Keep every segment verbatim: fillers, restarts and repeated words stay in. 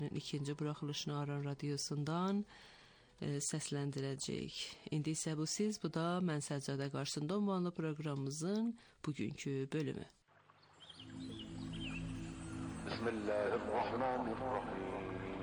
ikinci buraxılışını Aran Radiosundan e, səsləndirəcəyik. İndi isə bu siz, bu da Mən Səccadə qarşısında ünvanlı proqramımızın bugünkü bölümü. Bismillahirrahmanirrahim.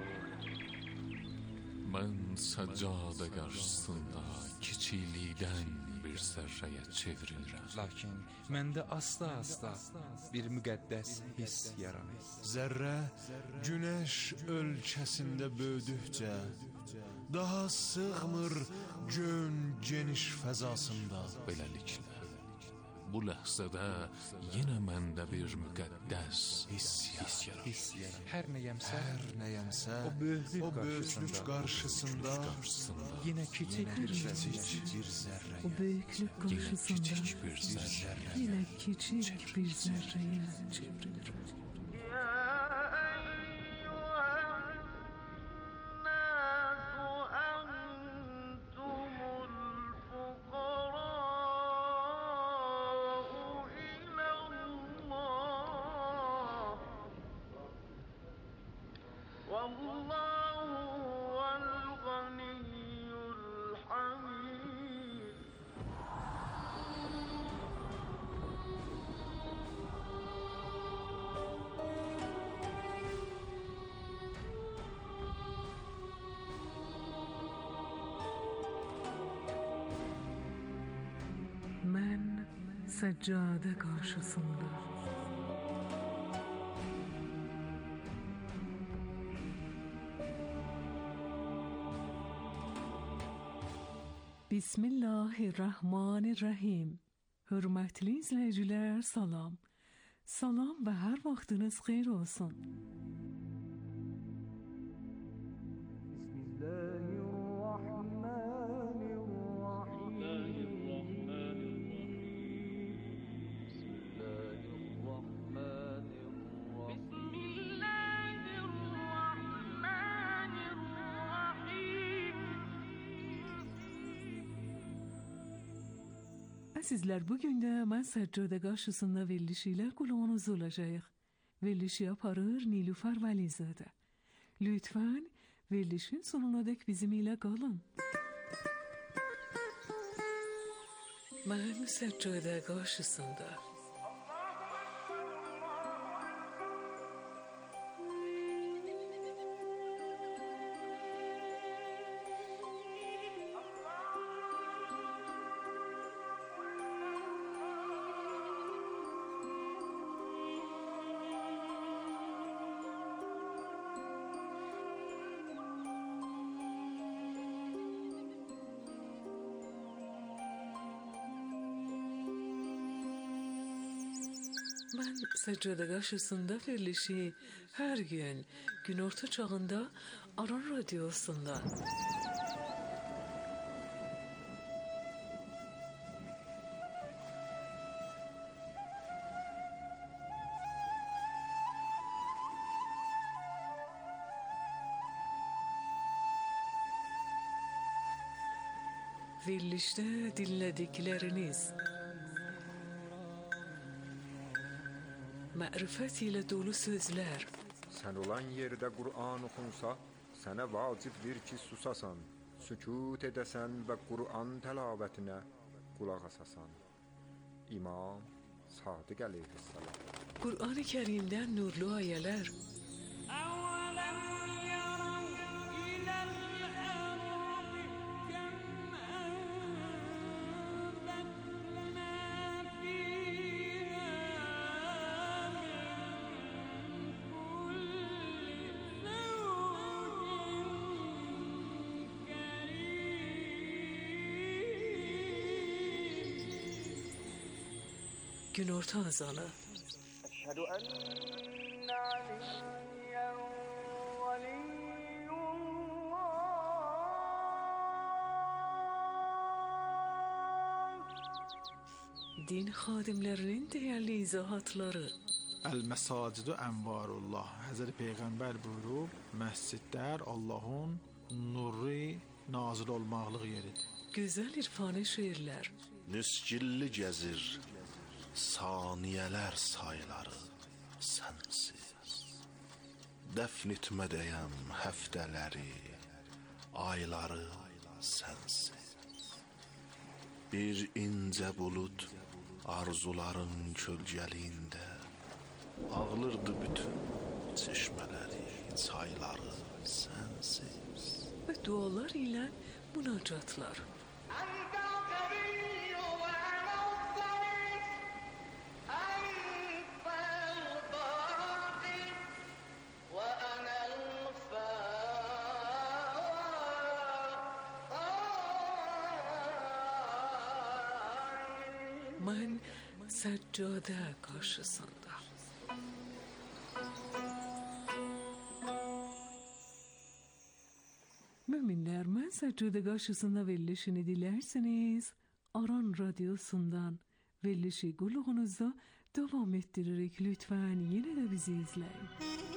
Mən Səccadə qarşısında kiçiklikdən bir zərrəyə çevrilirəm. Lakin məndə asta-asta bir müqəddəs hiss yaranır. Zərrə günəş ölkəsində böyüdükcə daha sığmır gön geniş fəzasında. Beləliklə, bu ləhzədə yenə məndə bir müqəddəs hiss yaranır. Hər nəyəmsə, Hər nəyəmsə o böyüklük o böyüklük qarşısında, qarşısında yenə kiçik bir kiçik bir zərrə. O büyüklük Yenə karşısında kiçik bir zərrə. yine küçük bir zerreye çevrilir. Ben seccade karşısında Bismillahirrahmanirrahim. Hürmetli izleyiciler, salam. Salam ve her vaktiniz hayır olsun. Sizler bugün de Mən Səccadə qarşısında verilişiyle kulağınız olacağıq. Verilişi yaparır Nilüfer Velizadə. Lütfen verilişin sonuna dek bizimle kalın. Mən Səccadə qarşısında Mən Səccadə qarşısında verilişi hər gün günorta çağında Aran Radiosundan verilişte dinledikleriniz mərifət ilə dolu sözlər. Sən olan yerdə Qur'an oxunsa, sənə vacibdir ki, susasan, sükut edəsən və Qur'an təlavetinə qulaq asasan. İmam Sadiq əleyhissalam. Qur'an-ı Kərimdən nurlu ayələr. Günorta azanı. Əşhədü enne aliyyen veliyyullah. Din xadimlərinin dəyərli izahatları. El-Mesacidu envarullah. Hazreti Peyğəmbər buyurub, məscidlər Allahın nuru nazil olmaqlıq yeridir. Gözəl irfani şeirlər. Nüsgilli gəzir saniyələr sayları sənsiz. dəfn etmədəyəm həftələri, ayları sənsin. Bir incə bulud arzuların kölgəliyində ağlırdı bütün çeşmələri, çayları sənsin. Və dualar ilə münacatlar. أنت القوي وأنا الضعيف، أنت الباقي وأنا الفاقي. Mən səccadə qarşısında. Müminler, mən səccadə qarşısında verilişini dilerseniz Aran Radyosu'ndan verilişi qulağınızda devam ettiririk. Lütfen yine de bizi izleyin.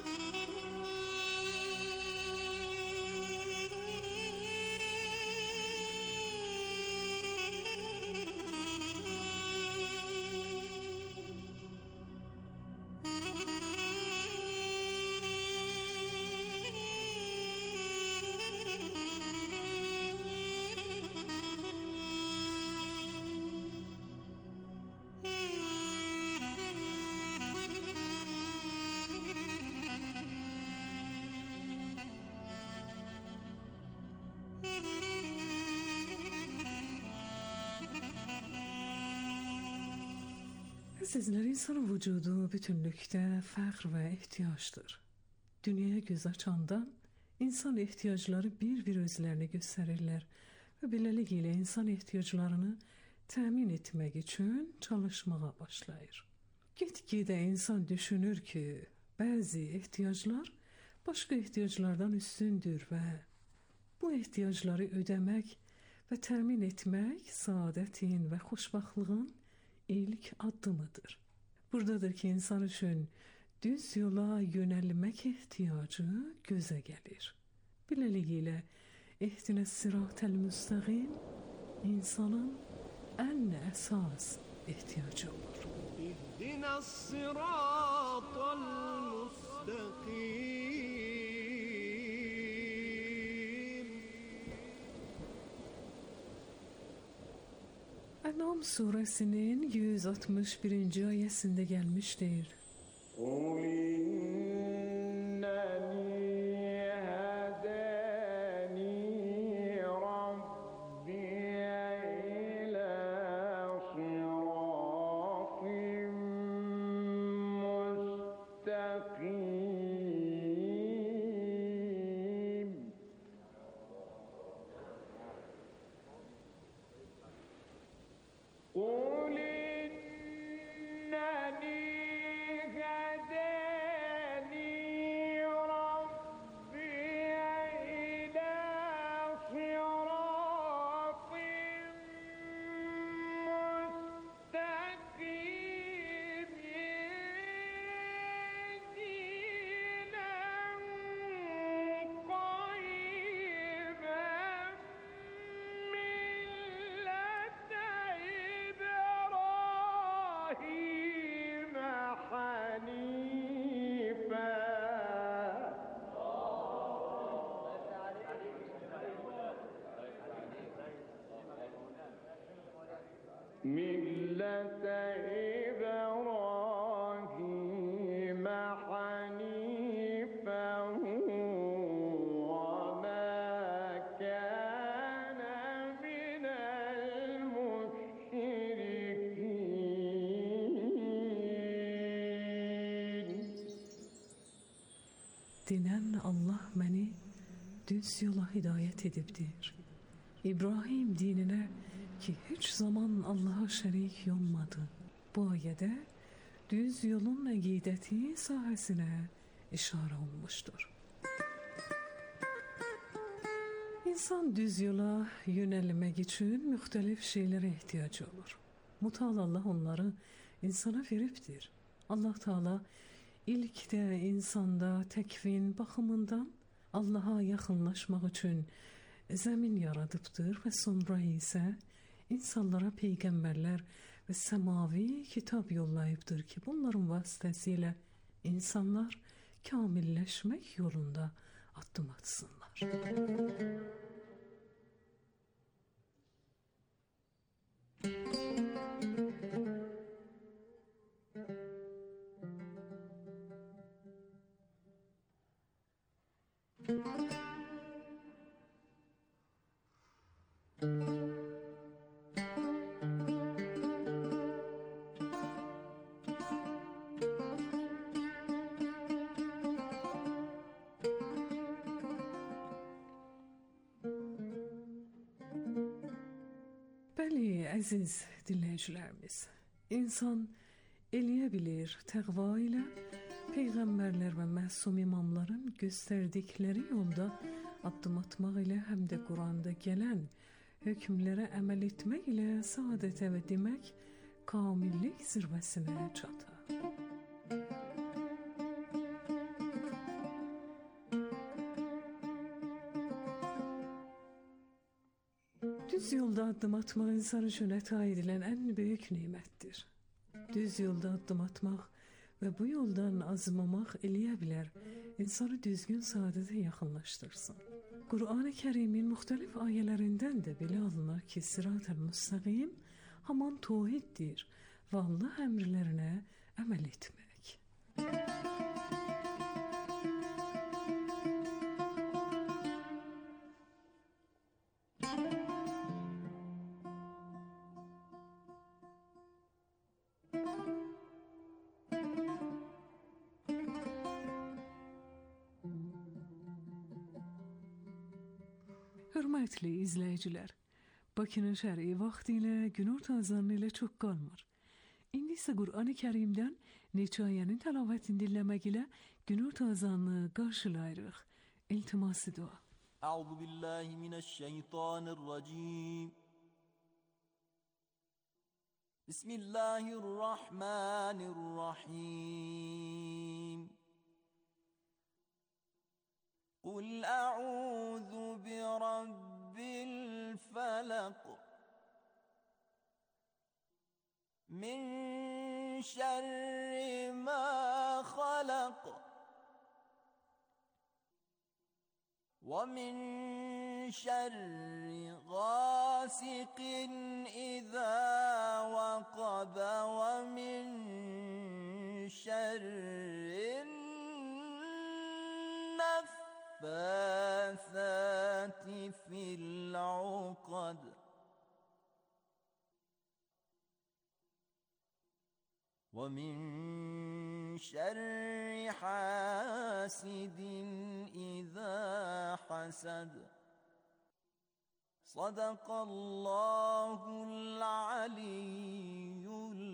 Sizler, insanın vücudu bütünlükte fəxr ve ihtiyaçtır. Dünyaya göz açandan insan ehtiyacları bir-bir özlerini gösterirler ve beləliklə ile insan ehtiyaclarını təmin etmek için çalışmaya başlayır. Gitgide insan düşünür ki bazı ihtiyaçlar başka ihtiyaçlardan üstündür ve bu ihtiyaçları ödemek ve təmin etmek saadetin ve xoşbaxtlığın ilk addımıdır. Buradadır ki insan üçün düz yola yönelmek ihtiyacı göze gelir. Beləliklə ihdine sıratel müstəqim insanın en esas ihtiyacı olur. اهدنا الصراط المستقيم. En'am suresinin yüz altmış birinci ayesinde gelmiştir. قل إنني هداني ربي إلى صراط مستقيم. قل إنني هداني ربي إلى صراط مستقيم دينا قيما ملة إبراهيم حنيفا. ملة إبراهيم حنيفا وما كان من المشركين. Dinen Allah beni düz yola hidayet edibdir. İbrahim dinine ki hiç zaman Allah'a şerik olmadı. Bu ayede düz yolun əqidəti sahəsinə işarə olmuştur. İnsan düz yola yönelmek için müxtəlif şeylere ihtiyacı olur. Mutal Allah onları insana veribdir. Allah Teala ilk de insanda tekvin baxımından Allah'a yaxınlaşmaq üçün zəmin yaradıbdır və sonra isə insanlara peyğəmbərlər və səmavi kitab yollayıbdır ki, bunların vasitəsilə insanlar kamilleşmek yolunda adım atsınlar. Bəli, əziz dinləyicilərimiz, insan eləyə bilir təqva ilə peyğəmbərlər və məsum imamların göstərdikləri yolda addım atmaq ilə həm də Quranda gələn hökmlərə əməl etmək ilə səadətə və demək kamillik zirvəsinə çatar. Düz yolda addım atmaq insan üçün əta edilən ən böyük nemətdir. Düz yolda addım atmaq və bu yoldan azmamaq eləyə bilər, insanı düzgün saadətə yaxınlaşdırsın. Qur'an-ı Kərimin müxtəlif ayələrindən də belə alınır ki, Sırat-ül Müstəqim haman tövhiddir və Allah əmrlərinə əməl etmək. Hörmətli izləyicilər, Bakının şəri vaxtı ilə günorta azanı ilə çox qalmır. İndi isə Qur'an-ı Kərimdən neçə ayənin təlavətini dinləmək ilə günorta azanını qarşılayırıq. İltiması dua. Əuzu billahi mineşşeytanirracim. Bismillahirrahmanirrahim. قل أعوذ برب الفلق من شر ما خلق ومن شر غاسق إذا وقب ومن شر النفاثات في العقد ومن شر حاسد إذا حسد صدق الله العلي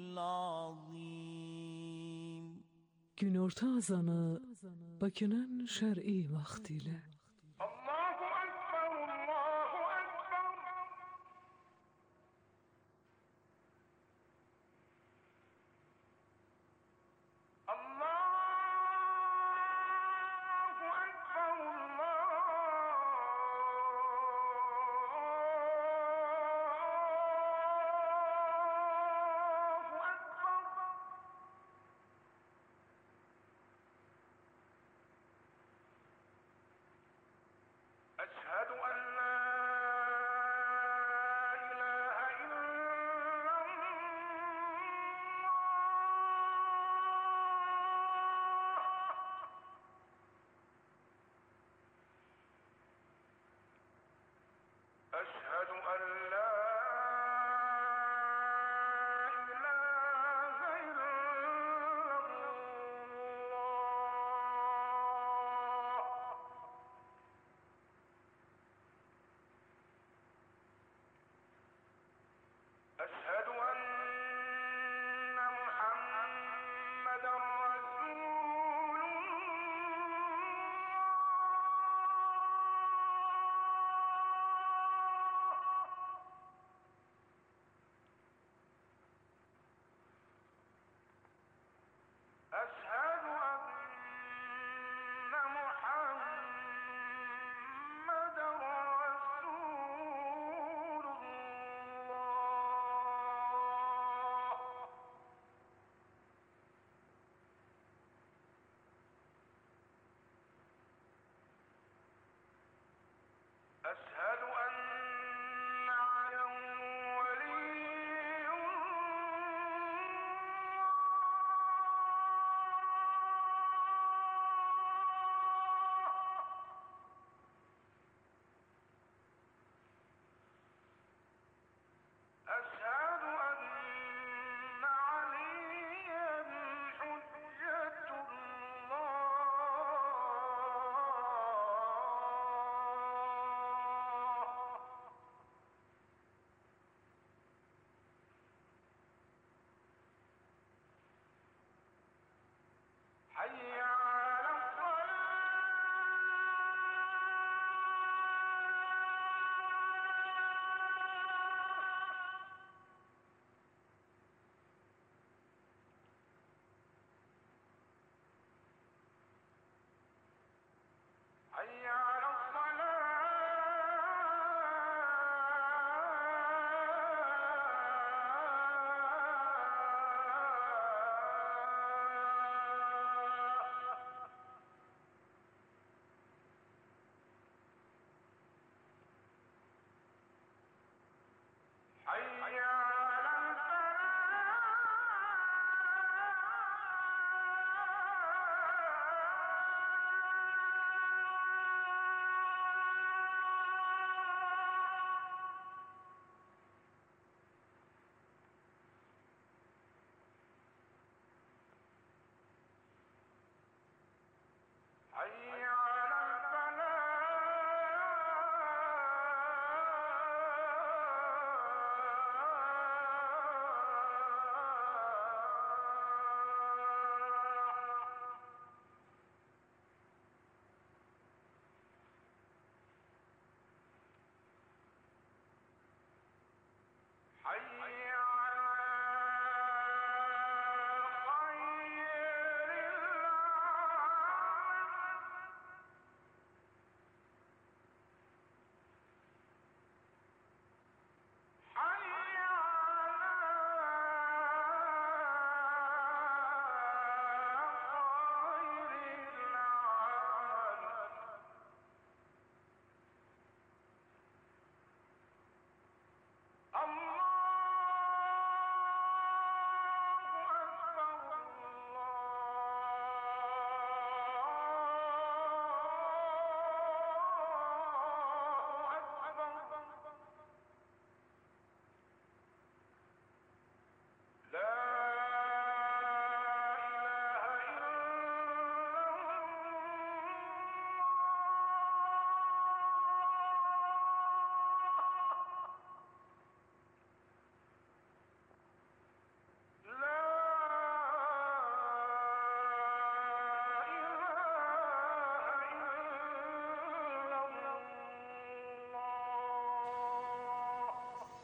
العظيم. Günorta azanı Bakının şer'i vaktiyle. Allahu Ekber, Allahu Ekber. Allahu Ekber, Allahu Ekber.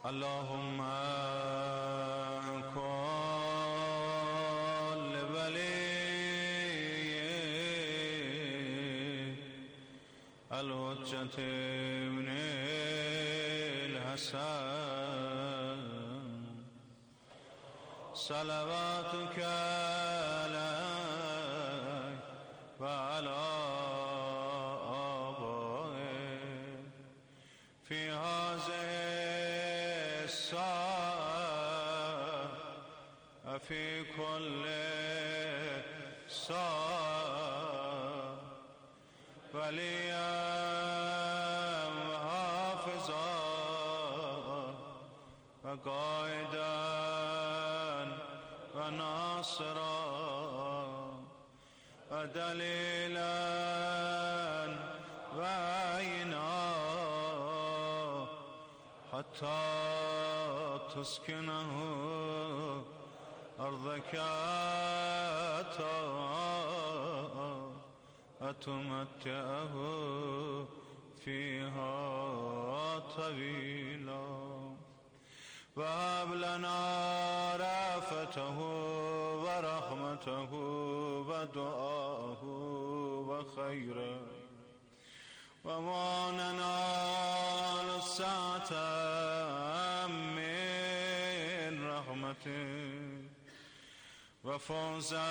اللهم كن لولي الحجة ابن الحسن صلواتك عليه وعلى آبائه في هذه الساعة وفي كل ساعة وليا وحافظا وقائدا وناصرا ودليلا وعينا حتى تسكنه أرضك وتمتعه فيها طويلا وهب لنا رأفته ورحمته ودعاه وخيره وما ننال الساعة من رحمته وفوزا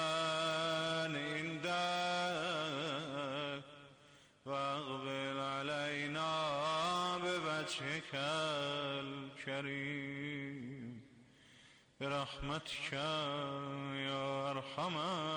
عندك واقبل علينا بوجهك الكريم برحمتك يا أرحم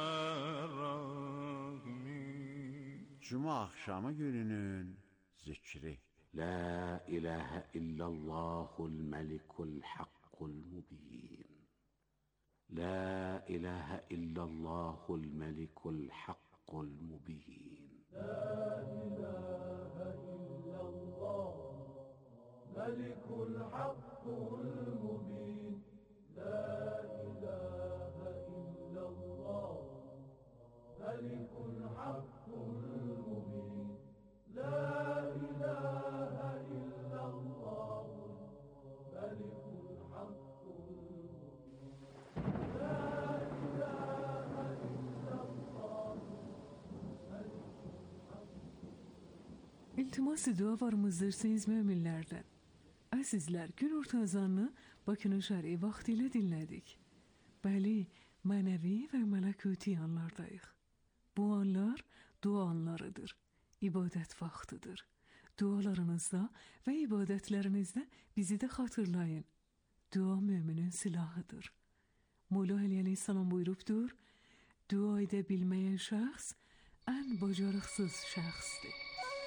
الراحمين. Cuma akşamı gününün zikri. La ilahe illallahul melikul hakkul mubin. La ilahe illallahul melikul hakkul mubin. La ilahe illallah melikul hakkul mubin. La ilahe illallah melikul hakkul mubin. La ilahe illallah melikul hakkul İltimas dua var mızdırsanız müminlerden. Azizler, gün orta azanını Bakının şer'i vaxtilə dinlədik. Bəli, mənəvi və mələkuti anlardayıq. Bu anlar dua anlarıdır, ibadət vaxtıdır. Dualarınızda və ibadətlərinizdə bizi də xatırlayın. Dua müminin silahıdır. Mola Ali Aleyhisselam buyurubdur, dua edə bilməyən şəxs ən bacarıqsız şəxsdir.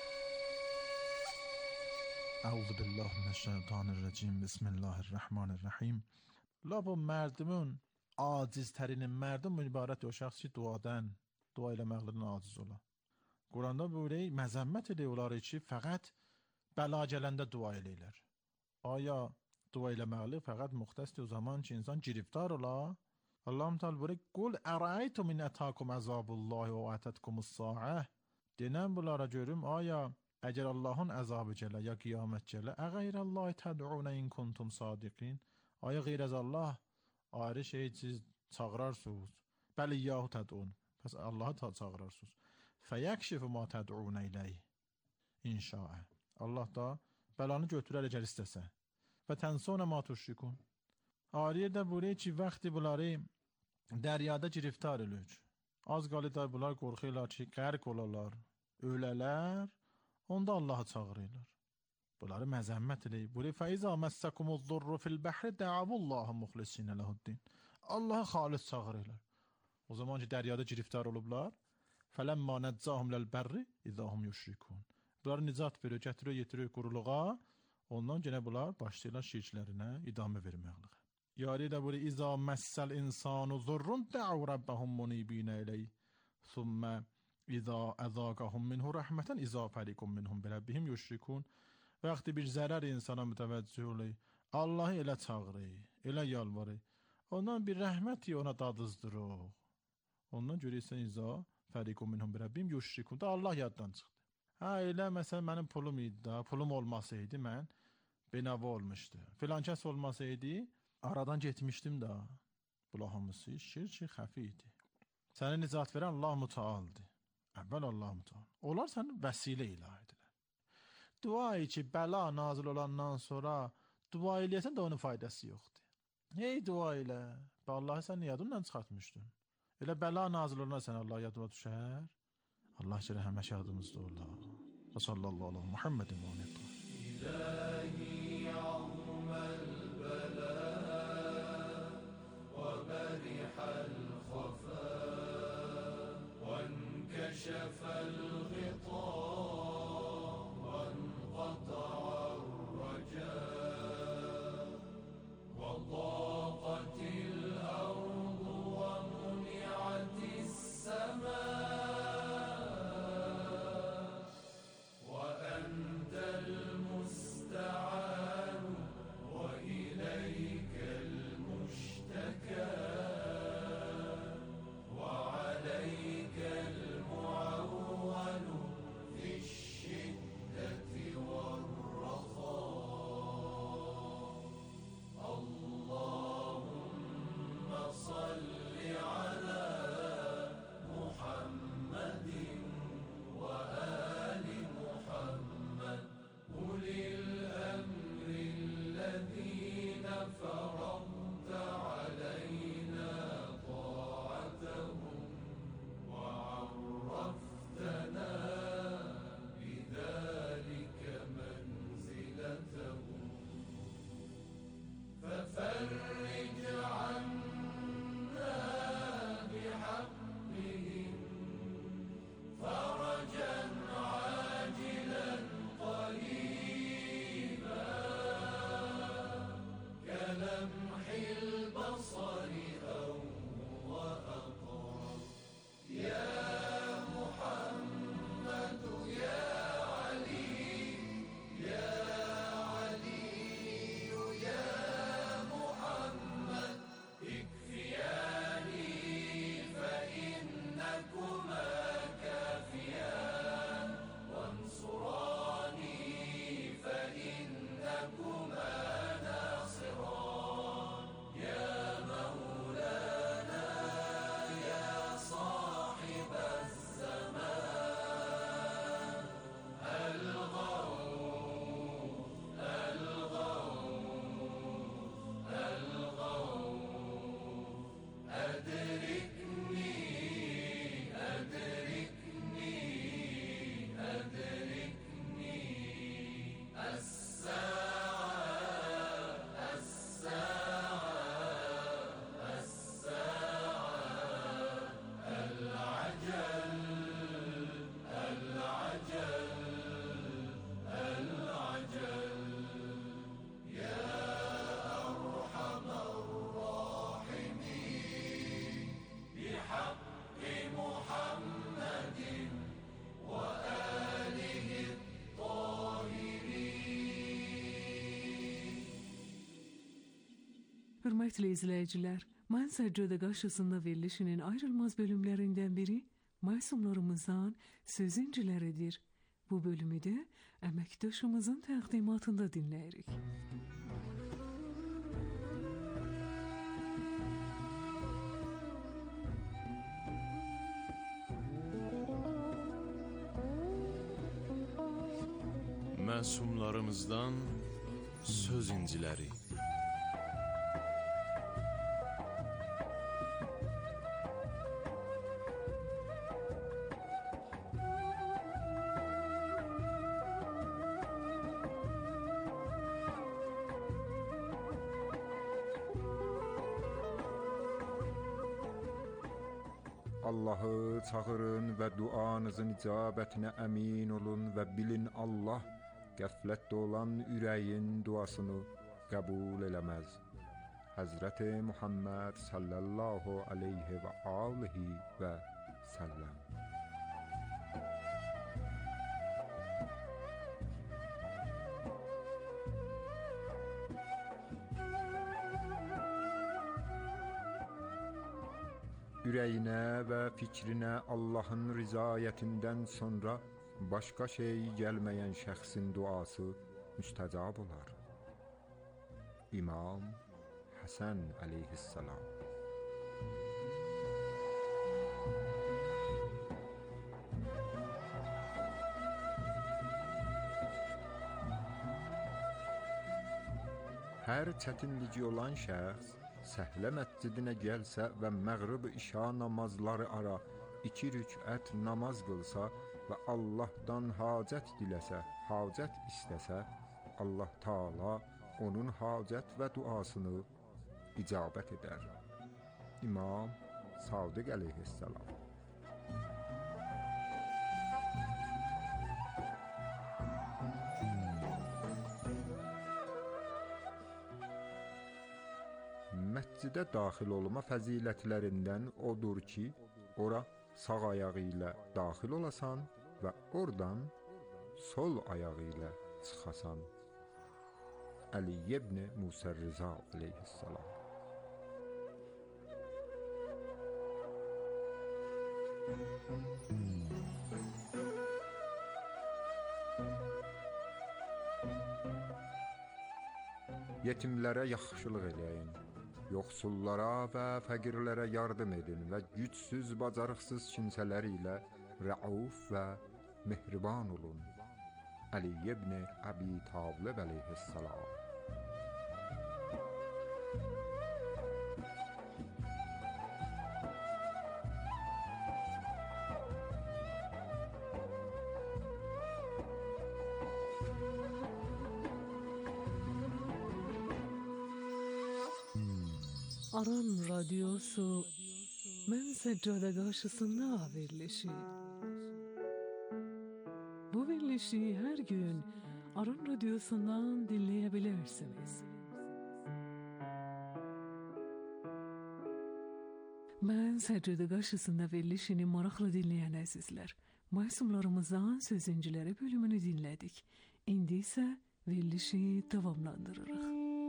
اعوذ بالله من الشیطان الرجیم بسم الله الرحمن الرحیم. لابا مردمون aciztərin mərdum ibarət o şəxs ki duadan, dua eləməklərdən aciz ola. Quranda buyuruyor, məzəmmət edir onları ki fəqət bəla gələndə dua eləyirlər. Aya dua eləməkli fəqət müxtəsdir o zaman ki insan giriftar ola. Allahum Teala buyuruyor, qul ərəytum in atakum azabullahi və atətkumus sa'a. Denən bunlara görüm, aya əgər Allahın əzabı gələ ya qiyamət gələ, əğeyrəllahi təd'unə in kuntum sadiqin. Aya qeyr az Allah ayrı şey siz çağırarsınız. Bəli yahu təd'un. Pəs Allah'a çağırarsınız. Fəyəkşifu ma təd'unə iləyh. İnşaə. Allah da bəlanı götürər əgər istəsə. Və tənsonə ma tuşrikun. Ariyə də buyuruyor ki, vaxtı bunları dəryada giriftar eləyir. Az qalıda bunlar qorxuyurlar ki, qərq olarlar, ölələr. Onda Allah'a çağırırlar. Bunları məzəmmət eləyir. Buyuruyor, fəizə məssəkumuz zurru fil bəhri dəavullaha muxlisinə lehuddin. Allah'a xalis çağırırlar. O zaman ki, dəryada giriftar olublar, fələmmə nəccahum ləl-bərri izahum yüşrikun. Bunları nicat veriyor, gətiriyor, yetiriyor quruluğa. Ondan gene bunlar başlayırlar şirklərinə idamə verməklə. Yari də buyuruyor, izə məssəl insanu zurrun də'u rabbahum munibinə eləyh. Thumma İza əzaqahum minhu rəhmətən izə fəriqum minhum birəbbihim yüşrikun. Vaxtı bir zərər insana mütəvəccüh olur. Allah'ı elə çağırır, elə yalvarır. Ondan bir rəhməti ona dadızdırır. Ondan görürsən izə fəriqum minhum birəbbihim yüşrikun. Da Allah yaddan çıxdı. Ha elə məsələn mənim pulum idi da, pulum olmasaydı mən Benava olmuşdu. Filan kəs olmasaydı aradan getmişdim də. Bunlar hamısı şirk xəfi idi. Səni nicat verən Allah Müteal'dır. Əvvəl Allah Müteal. Onlar sənin vəsilə ilah edilər. Dua ki, bəla nazil olandan sonra dua eləyəsən də onun faydası yoxdur. Hey dua elə. Bə Allahı sən yadından çıxartmışdın. Elə bəla nazil olana sən Allah yadına düşər. Allah şərə həməşə yadımızda olar. Və sallallahu aleyhi Muhammedin və aleyhi. İlahi azməl bələ və bərihəl xəfə və nkəşəfəl ğita və nqata'ar rəcə və ضاقtil ardu və muni'atis səmə Hörmətli izləyicilər, mən Səccadə qarşısında verilişinin ayrılmaz bölümlərindən biri məsumlarımızdan söz inciləridir. Bu bölümü də əməkdaşımızın təqdimatında dinləyirik. Məsumlarımızdan söz inciləri. Allahı çağırın və duanızın icabətinə əmin olun və bilin Allah qəflətdə olan ürəyin duasını qəbul eləməz. Həzrəti Muhammed sallallahu aleyhi və alihi və səlləm. Ürəyinə və fikrinə Allahın rizayətindən sonra başqa şey gəlməyən şəxsin duası müstəcab olar. İmam Hasan aleyhisselam. Hər çətinliyi olan şəxs Səhlə məscidinə gəlsə və məğrib işa namazları ara iki rükət namaz qılsa və Allahdan hacət diləsə, hacət istəsə, Allah Taala onun hacət və duasını icabət edər. İmam Sadiq əleyhisselam. Məscidə daxil olma fəzilətlərindən odur ki, ora sağ ayağı ilə daxil olasan və oradan sol ayağı ilə çıxasan. Əli ibn Musa Rıza aleyhisselam. Yetimlərə yaxşılıq eləyin, yoxsullara və fəqirlərə yardım edin və gücsüz, bacarıqsız kimsələr ilə rəuf və mehriban olun. Əli ibn Əbi Talib əleyhisselam. Aran Radyosu Mən Səccada qarşısında verilişi. Bu verilişi hər gün Aran Radyosu'ndan dinləyebilirsiniz. Mən Səccada qarşısında verilişini maraqla dinləyən əzizlər, məsumlarımızdan sözüncüləri bölümünü dinlədik. İndi isə verilişi tamamlandırırıq.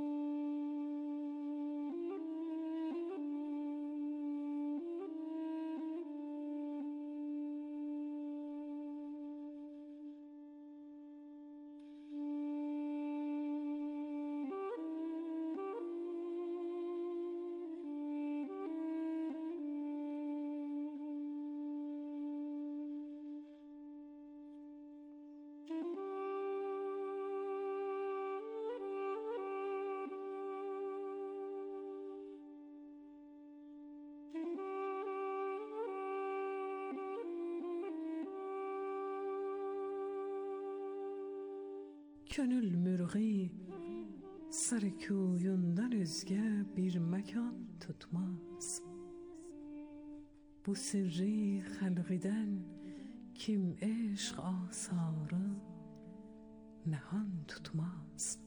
Könül mürği sarıkuyundan özge bir mekan tutmaz. Bu sirri halqiden kim eşq asarı nəhan tutmaz.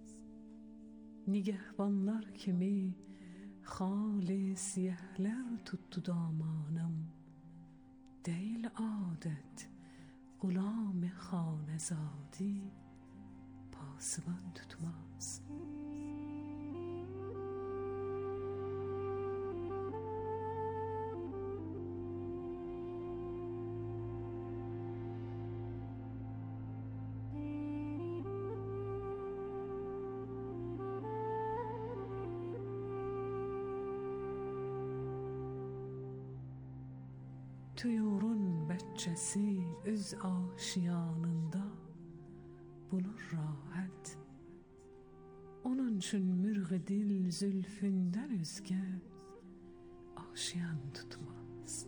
Nigehbanlar kimi xalis yəhlər tuttu damanım. Deyl adet gulam xanezadi pasıban tutmaz. Tuyurun bəccəsi öz aşiyanında bulur rahat. Onun üçün mürği dil zülfündən özgə aşiyan tutmaz.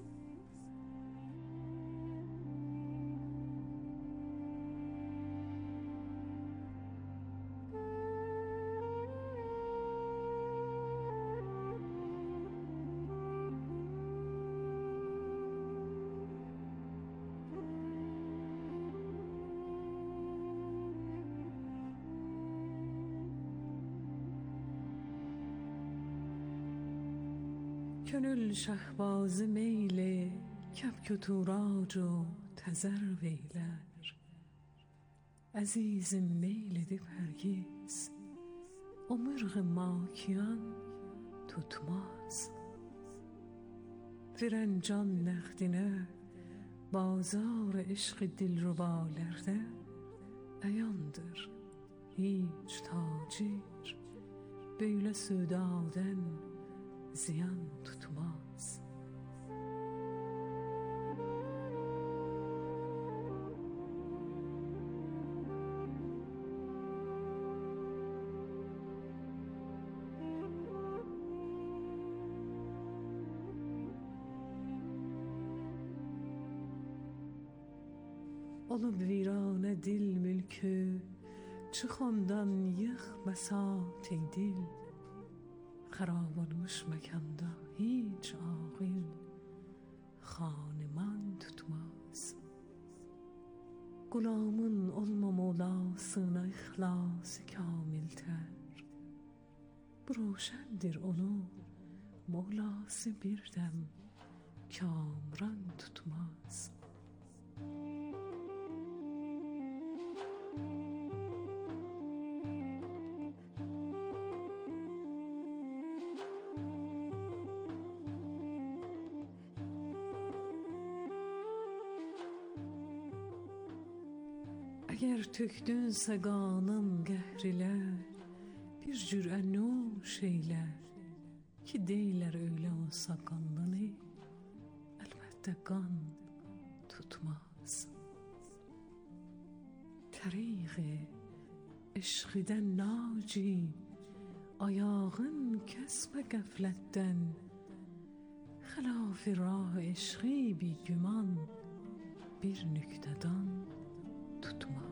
Könül şahbazı meyle kepk-ü turac و تذر veyler. Azizim meyledip hergiz o mırğı makiyan tutmaz. Firencan nəxdinə bazar eşq dilrubalərdə əyandır hiç tacir böyle södaden ziyan tutmaz. Olup virane dil mülkü, çıxondan yıx besat ey dil. Xarab olmuş mekanda hiç aqil, xaneman tutmaz. Gulamın olma mevlasına ihlas kamilter. Bu roşendir onu mevlası bir dem kamran tutmaz. Eğer tökdünse qanım qəhrilər, bir cür ənnuş eylər, ki deylər öyle olsa qanlını, əlbəttə qan tutmaz. Təriqi eşqidən naci, ayağın kəsbə qəflətdən, xilaf rah eşqi bi güman, bir nüktədan tutmaz.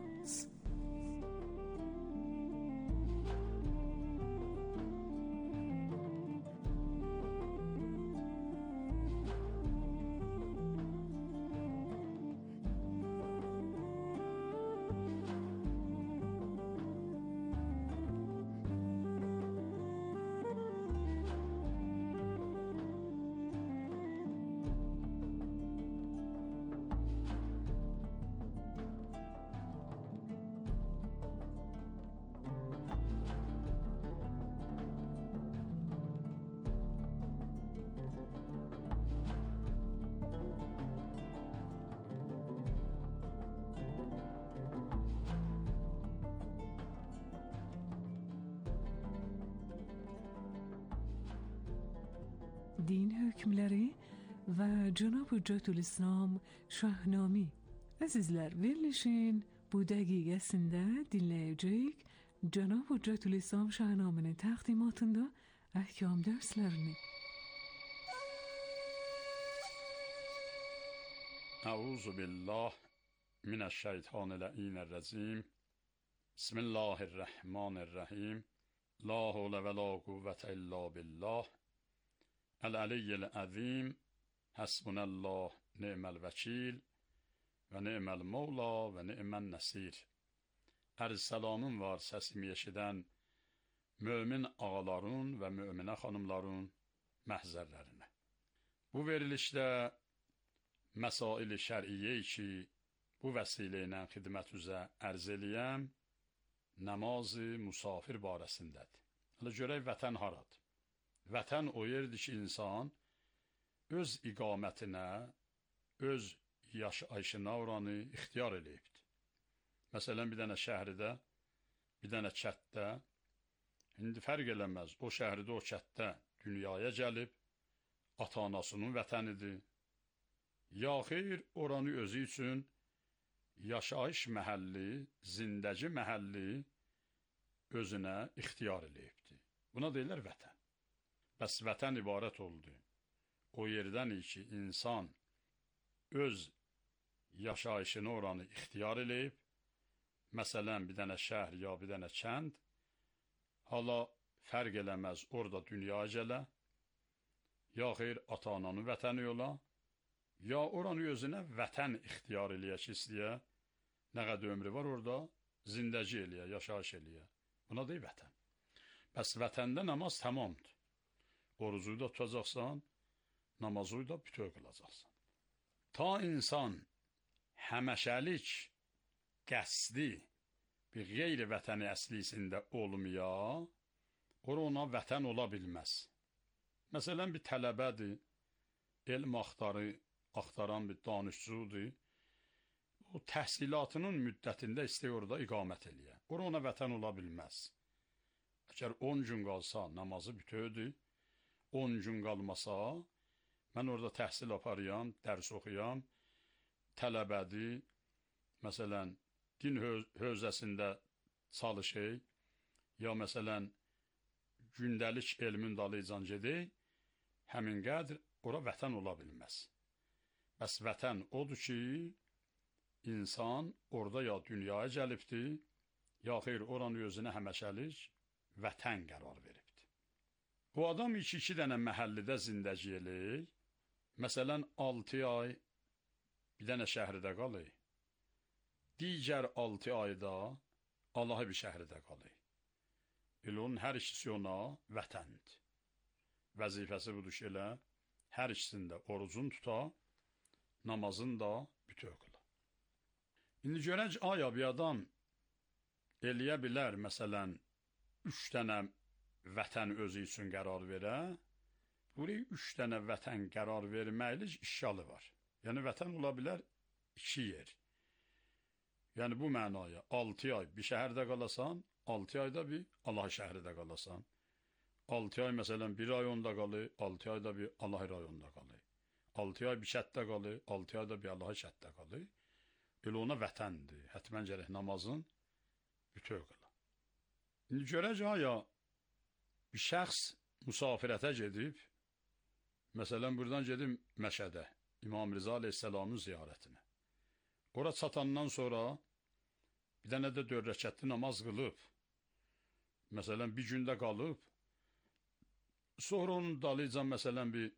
Din hükümleri ve Cenab-ı Hüccetülislam Şahnami. Azizler, verilişin bu dakikasında dinleyecek Cenab-ı Hüccetülislam Şahnami'nin takdimatında ahkam derslerini. Euzu billah mineşşeytanirracim. Bismillahirrahmanirrahim. La havle ve la kuvvete illa billah. El-aliyyil azim. Hasbunallah ni'mel vekil ve ni'mel mevla ve ni'men nesir. Ərz salamın var səsimi eşidən mömin ağaların və möminə xanımların məhzərlərinə. Bu verilişdə məsail-i şər'iyyə ki, bu vəsilə ilə xidmət üzə ərz eləyəm, namazı musafir barəsindədir. Hələ görək vətən haradır? Vətən o yerdir ki, insan öz iqamətinə, öz yaşayışına oranı ixtiyar eləyibdir. Məsələn, bir dənə şəhridə, bir dənə kətdə, indi fərq eləməz, o şəhridə, o kətdə dünyaya gəlib, ata-anasının vətənidir. Ya xeyr, oranı özü üçün yaşayış məhəlli, zindəci məhəlli özünə ixtiyar eləyibdir. Buna deyirlər vətən. Bəs vətən ibarət oldu. O yerdən ki, insan öz yaşayışını oranı ixtiyar eləyib, məsələn, bir dənə şəhər ya bir dənə kənd, hala fərq eləməz orada dünyaya gələ, ya xeyr ata-ananın vətəni ola, ya oranı özünə vətən ixtiyar eləyə ki, istəyə, nə qədər ömrü var orada, zindəci eləyə, yaşayış eləyə. Buna deyil vətən. Bəs vətəndə namaz tamamdır. Orucu da tutacaqsan, namazı da bütöv qılacaqsan. Ta insan həməşəlik qəsdi bir qeyri vətəni əslisində olmaya, ona vətən ola bilməz. Məsələn, bir tələbədir, elm axtarı, axtaran bir danışçudur, o təhsilatının müddətində istəyir orada iqamət eləyə. Ona vətən ola bilməz. Əgər on gün qalsa namazı bütövdür, on gün qalmasa, mən orada təhsil aparıyam, dərs oxuyam, tələbədir, məsələn, din hövzəsində çalışır, ya məsələn, gündəlik elmin dalıcan gedək, həmin qədr ora vətən ola bilməz. Bəs vətən odur ki, insan orada ya dünyaya gəlibdir, ya xeyr, oranı özünə həməşəlik vətən qərar veribdir. Bu adam iki iki dənə məhəllidə zindəci eləyir, məsələn, altı ay bir dənə şəhərdə qalır, digər altı ayda Allahı bir şəhərdə qalır. Elə onun hər ikisi ona vətəndir. Vəzifəsi budur ki, elə hər ikisində orucun tuta, namazın da bütöv qıla. İndi görək, aya bir adam eləyə bilər, məsələn, üç dənə vətən özü üçün qərar verə, buraya üç dənə vətən qərar verməklik işgalı var. Yəni, vətən ola bilər iki yer. Yəni, bu mənaya altı ay bir şəhərdə qalasan, altı ayda bir Allah şəhərdə qalasan. altı ay, məsələn, bir ay onda qalır, altı ayda bir Allah rayonda qalır. altı ay bir şəhətdə qalır, altı ayda bir Allah şəhətdə qalır. Elə ona vətəndir. Hətmən gərək namazın bütöv qıla. İndi görək, aya bir şəxs müsafirətə gedib, məsələn, buradan gedim Məşədə, İmam Rıza Aleyhisselamın ziyarətinə. Ora çatandan sonra bir dənə də dörd rəkətli namaz qılıb, məsələn, bir gündə qalıb, sonra onun dalıcan, məsələn, bir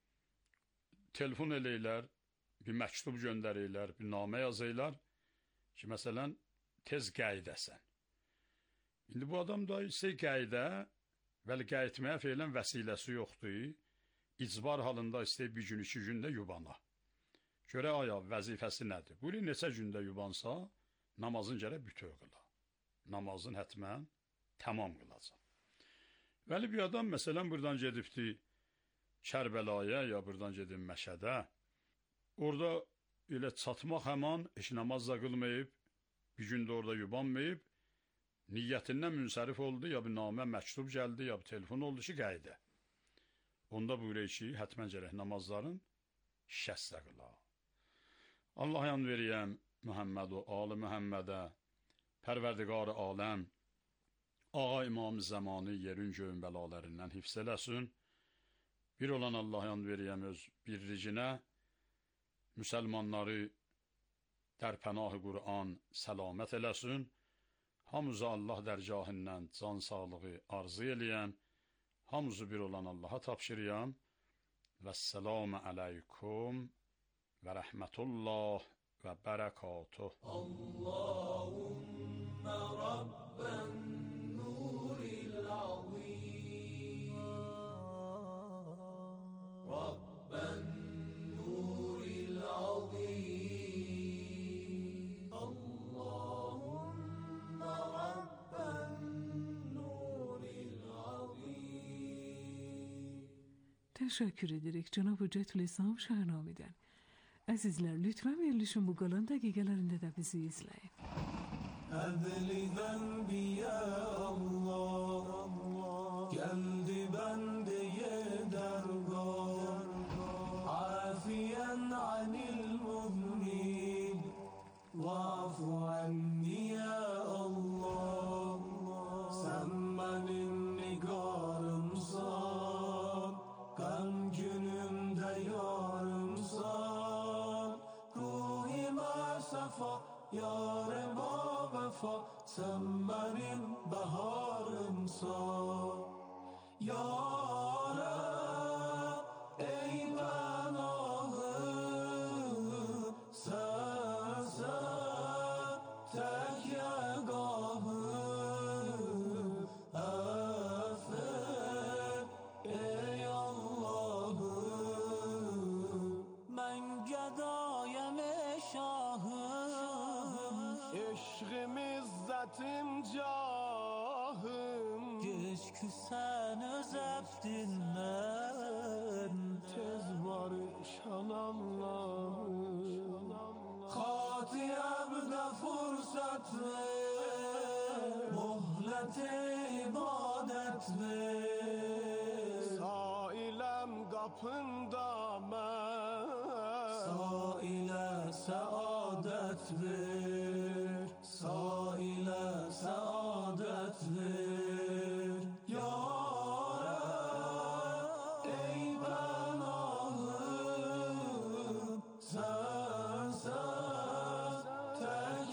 telefon eləyirlər, bir məktub göndərirlər, bir namə yazırlar ki, məsələn, tez qəydəsən. İndi bu adam da istəyir qayda, vəli qayıtmaya feylən vəsiləsi yoxdur. İcbar halında istəyir bir gün, iki gündə yubana. Görə aya vəzifəsi nədir? Bunu neçə gündə yubansa, namazın gərək bütöv qıla. Namazın hətmən tamam qılacaq. Vəli bir adam, məsələn, buradan gedibdir Kərbəlaya, ya buradan gedib Məşədə. Orada elə çatmaq həman, heç namaz da qılmayıb, bir gündə orada yubanmayıb, niyyətindən münsərif oldu, ya bir namə məktub gəldi, ya bir telefon oldu ki, qayda. Onda buyuruyor ki, hətmən gərək namazların şəstə qıla. Allah yan veriyəm Muhammed o Ali Muhammedə, pərverdigar aləm, ağa İmam Zamanı yerin göyün bəlalərindən hifz eləsin. Bir olan Allah yan veriyəm öz birlicinə, müsəlmanları dərpənah-ı Qur'an səlamət eləsin. Hamıza Allah dərgahından can sağlığı arzu eləyəm. Hamıza bir olan Allaha tapşırıyam. Vəssalamu aleykum və rəhmətullah və bərəkatuh. Allahümmə Rabben nuril azim, Rabben nuril azim, Allahümmə Rabben nuril azim. Teşekkür ederek Cenab-ı Cetül-i-İslam şərnameden. Əzizlər, lütfen verilişin bu qalan dəqiqələrində də bizi izləyin. Əzli zənbi ya Allah, gəldi bəndəyə dərgar, afiyən anil müzmin, vafu anni ya Allah, sən mənim nigarımsan, qəm günümdə yarımsan, ruhimə səfa, yarıma vəfa, sən mənim bəharımsan. Ya Rəb, ey pənahım, sənsən tək yəgahım, əffet, ey Allahım. Mən gədayəm ey şahım, eşqim izzətim cahım, geç küsən öz əbdindən, tez barışan Allahım. Xati əbdə fürsət ver, izzet ibadet ver. Sailem kapında ben, Saile saadet ver, saile saadet ver. Ya Rab, ey benahım, sen sen tek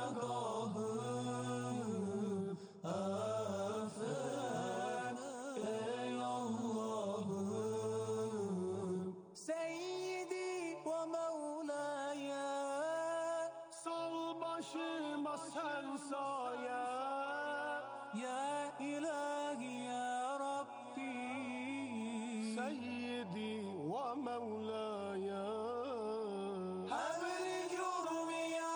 yegahım. Affet ey Allah'ım. Seyyidi ve Mevlaya, sal başıma sen saye. Ya ilahi ya Rabbi, Seyyidi ve Mevlaya, Emri cürmi ya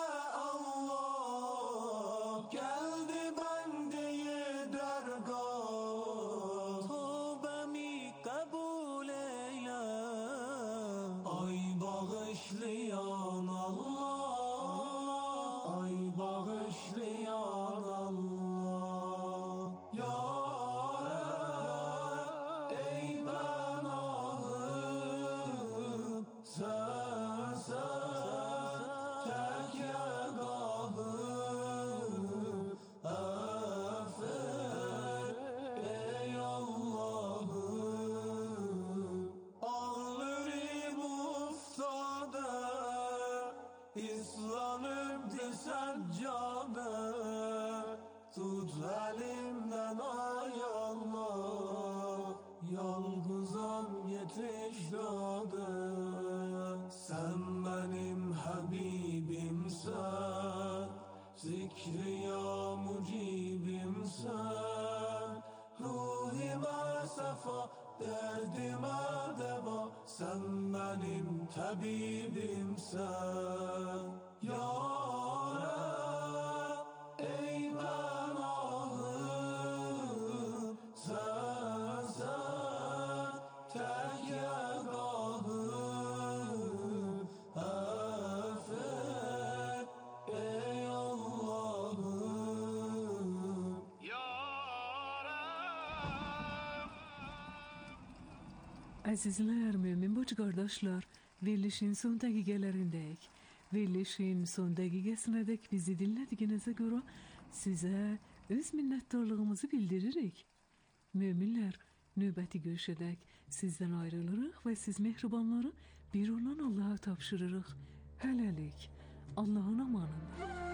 Allah, geldi bendeyi dergah. Tövbemi kabul eyle, ay bağışlayan Allah, ay bağışlayan Allah. Ya Rab, ey benahım, sen sen tek yegahım. Affet ey Allah'ım. Ağlarım uftada, İslanıptı seccabe. Tut elimden ay Allah, yalgızam yetiş dade. Sen benim Habibimsen, zikri ya mucibimsen. Ruhime sefa, derdime deva, sen benim tabibimsen. Ya Rab, ey benahım, sen sen tek yegahım. Affet ey Allah'ım. Azizler, mümin bacı kardeşler, verilişin son dakikalerindeyiz. Verilişin son dakikasına dek bizi dinlediğinize göre size öz minnettarlığımızı bildiririk. Müminler, nöbeti görüşedek sizden ayrılırıq ve siz mehribanları bir olan Allah'a tapşırırıq. Hələlik, Allah'ın amanında.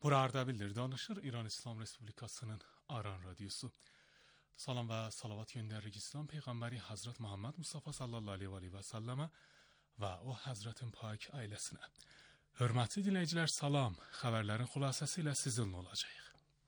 Burada bildir danışır İran İslam Respublikasının Aran Radyosu. Salam və salavat göndəririk İslam Peyğəmbəri Hazret Muhammed Mustafa sallallahu aleyhi və səlləmə və o Hazretin pak ailəsinə. Hörmətli dinləyicilər, salam. Xəbərlərin xülasəsi ilə sizinlə olacağıq.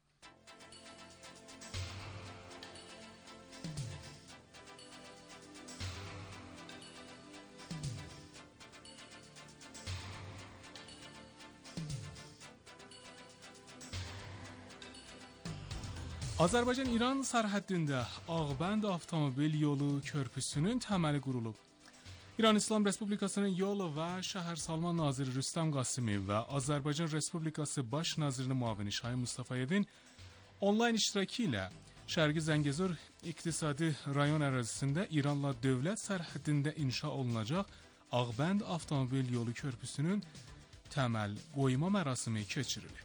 Azərbaycan-İran sərhəddində Ağbənd avtomobil yolu körpüsünün təməli qurulub. İran İslam Respublikasının Yol və Şəhərsalma Naziri Rüstəm Qasimiyev və Azərbaycan Respublikası Baş Nazirinin müavini Şahin Mustafayevin onlayn iştirakı ilə Şərqi Zəngəzur İqtisadi Rayon ərazisində İranla dövlət sərhəddində inşa olunacaq Ağbənd avtomobil yolu körpüsünün təməl qoyma mərasimi keçirilib.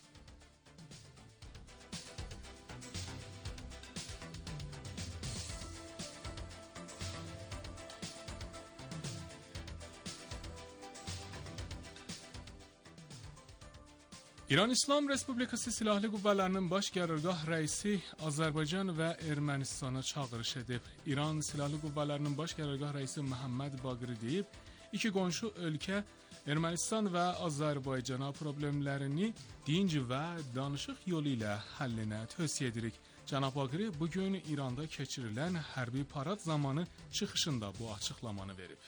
İran İslam Respublikası Silahlı Qüvvələrinin Baş Qərargah rəisi Azərbaycan və Ermənistana çağırış edib. İran Silahlı Qüvvələrinin Baş Qərargah rəisi Məhəmməd Baqiri deyib, iki qonşu ölkə Ermənistan və Azərbaycana problemlərini dinc və danışıq yolu ilə həllinə tövsiyə edirik. Cənab Baqiri bugün İranda keçirilən hərbi parad zamanı çıxışında bu açıqlamanı verib.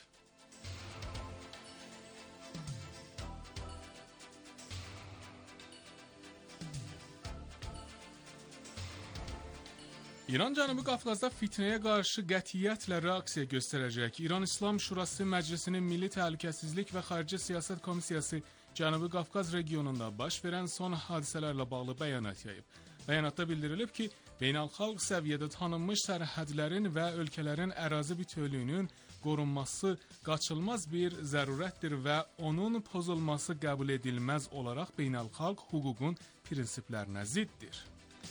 İran Cənubi Qafqazda fitnəyə qarşı qətiyyətlə reaksiya göstərəcək. İran İslam Şurası Məclisinin Milli Təhlükəsizlik və Xarici Siyasət Komissiyası Cənubi Qafqaz regionunda baş verən son hadisələrlə bağlı bəyanat yayıb. Bəyanatda bildirilib ki, beynəlxalq səviyyədə tanınmış sərhədlərin və ölkələrin ərazi bütövlüyünün qorunması qaçılmaz bir zərurətdir və onun pozulması qəbul edilməz olaraq beynəlxalq hüququn prinsiplərinə ziddir.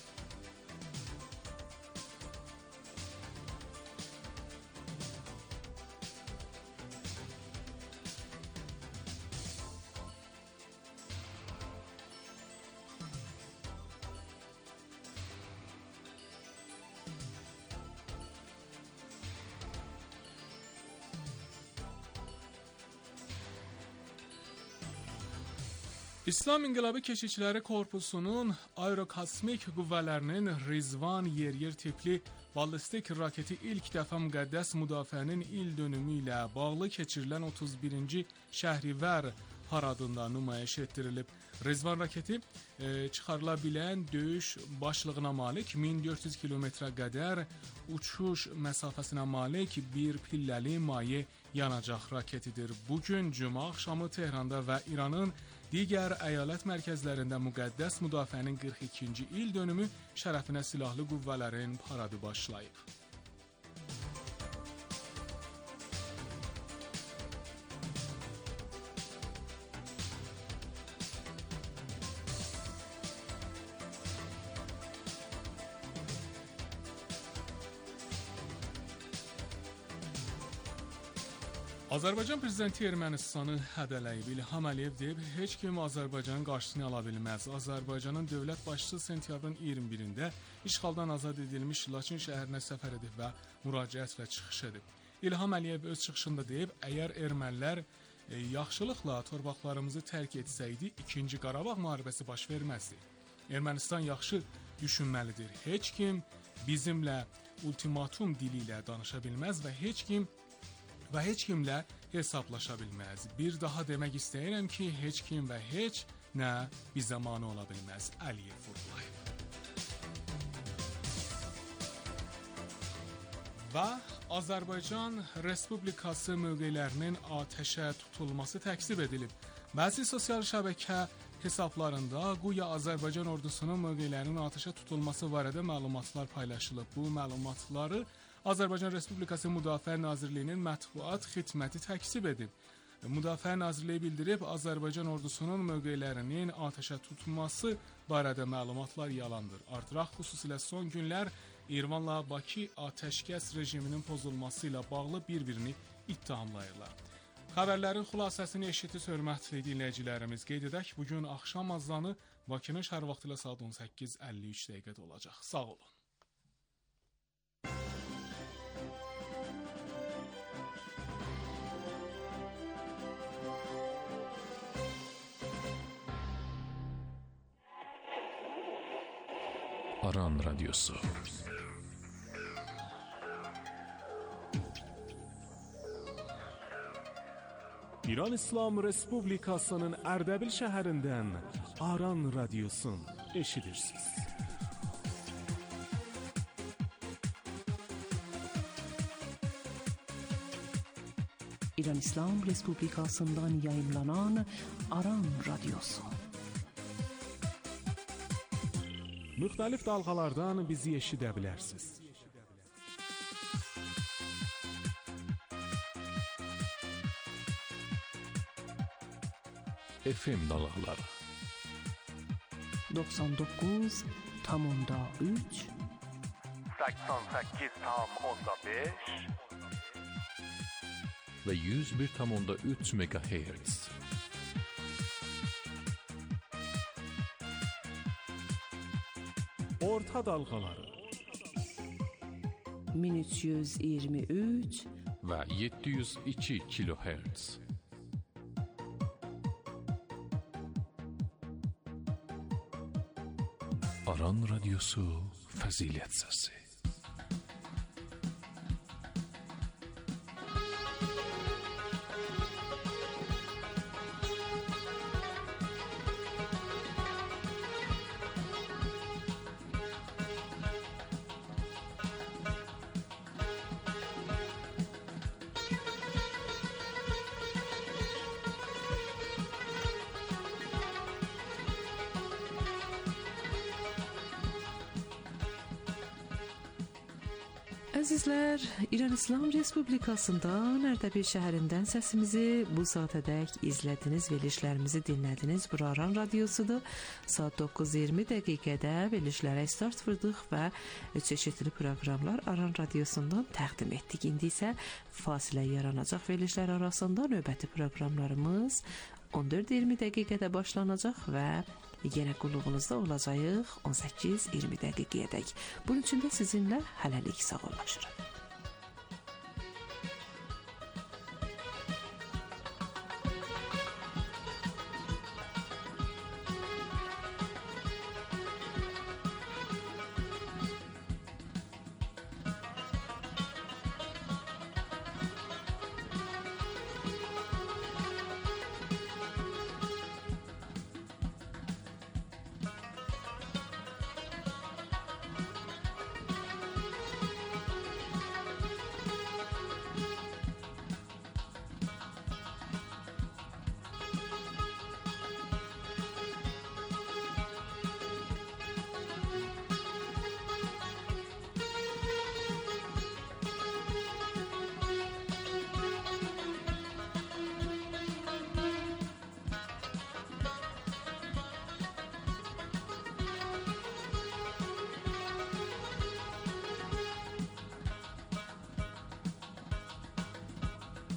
İslam İnqilabı Keşikçiləri Korpusunun aerokosmik qüvvələrinin Rizvan yer-yer tipli ballistik raketi ilk dəfə müqəddəs müdafiənin il dönümü ilə bağlı keçirilən otuz birinci Şəhrivər paradında nümayiş etdirilib. Rizvan raketi e, çıxarıla bilən döyüş başlığına malik min dörd yüz kilometrə qədər uçuş məsafəsinə malik bir pilləli maye yanacaq raketidir. Bugün cümə axşamı Tehranda və İranın digər əyalət mərkəzlərində müqəddəs müdafiənin qırx ikinci il dönümü şərəfinə silahlı qüvvələrin paradı başlayıb. Azərbaycan Prezidenti Ermənistanı hədələyib. İlham Əliyev deyib, heç kim Azərbaycanın qarşısını ala bilməz. Azərbaycanın dövlət başçısı sentyabrın iyirmi birində işğaldan azad edilmiş Laçın şəhərinə səfər edib və müraciət və çıxış edib. İlham Əliyev öz çıxışında deyib, əgər ermənilər e, yaxşılıqla torpaqlarımızı tərk etsəydi, ikinci Qarabağ müharibəsi baş verməzdi. Ermənistan yaxşı düşünməlidir. Heç kim bizimlə ultimatum dili ilə danışa bilməz və heç kim və heç kimlə hesablaşa bilməz. Bir daha demək istəyirəm ki, heç kim və heç nə bizə mane ola bilməz. Əliyev vurğulayıb. Və Azərbaycan Respublikası mövqelərinin atəşə tutulması təksib edilib. Bəzi sosial şəbəkə hesablarında güya Azərbaycan ordusunun mövqelərinin atəşə tutulması barədə məlumatlar paylaşılıb. Bu məlumatları Azərbaycan Respublikası Müdafiə Nazirliyinin mətbuat xidməti təksib edib. Müdafiə Nazirliyi bildirib, Azərbaycan ordusunun mövqelərinin atəşə tutulması barədə məlumatlar yalandır. Artıraq xüsusilə son günlər İrvanla Bakı atəşkəs rejiminin pozulması ilə bağlı bir-birini ittihamlayırlar. Xəbərlərin xülasəsini eşidirsiniz, hörmətli dinləyicilərimiz. Qeyd edək, bu gün axşam azanı Bakının şəhər vaxtı ilə saat on səkkiz əlli üç dəqiqədə olacaq. Sağ olun. Aran Radyosu. İran İslam Respublikasının Ərdəbil şəhərindən Aran Radyosun eşidirsiniz. İran İslam Respublikasından yayımlanan Aran Radyosu. Müxtəlif dalğalardan bizi eşidə bilərsiniz. F M dalğaları doksan doqquz tam onda üç səksən səkkiz tam onda beş ve yüz bir tam onda üç megahertz. Orta dalğaları min üç yüz iyirmi üç ve yedi yüz iki kilohertz. Aran Radyosu Fazilet Sesi. Əzizlər, İran İslam Respublikasından Ərdəbil şəhərindən səsimizi bu saatədək izlədiniz, verilişlərimizi dinlədiniz. Bura Aran Radyosudur. Saat doqquz iyirmi dəqiqədə verilişlərə start vurdıq və çeşitli proqramlar Aran Radyosundan təqdim etdik. İndi isə fasilə yaranacaq verilişlər arasında növbəti proqramlarımız on dörd iyirmi dəqiqədə başlanacaq və yenə qulluğunuzda olacağıq on səkkiz iyirmi dəqiqəyədək. Bunun üçün də sizinlə hələlik sağollaşırıq.